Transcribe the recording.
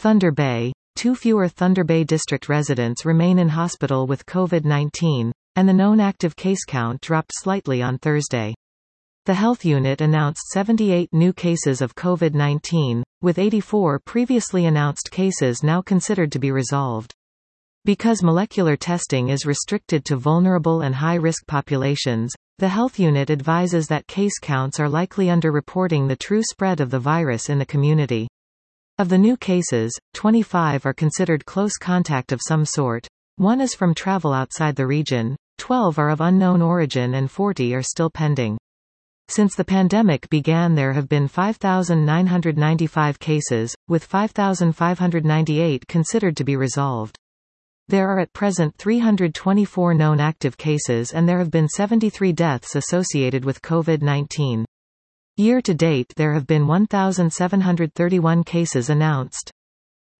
Thunder Bay. 2 fewer Thunder Bay District residents remain in hospital with COVID-19, and the known active case count dropped slightly on Thursday. The health unit announced 78 new cases of COVID-19, with 84 previously announced cases now considered to be resolved. Because molecular testing is restricted to vulnerable and high-risk populations, the health unit advises that case counts are likely underreporting the true spread of the virus in the community. Of the new cases, 25 are considered close contact of some sort. 1 is from travel outside the region, 12 are of unknown origin and 40 are still pending. Since the pandemic began, there have been 5,995 cases, with 5,598 considered to be resolved. There are at present 324 known active cases and there have been 73 deaths associated with COVID-19. Year to date there have been 1,731 cases announced.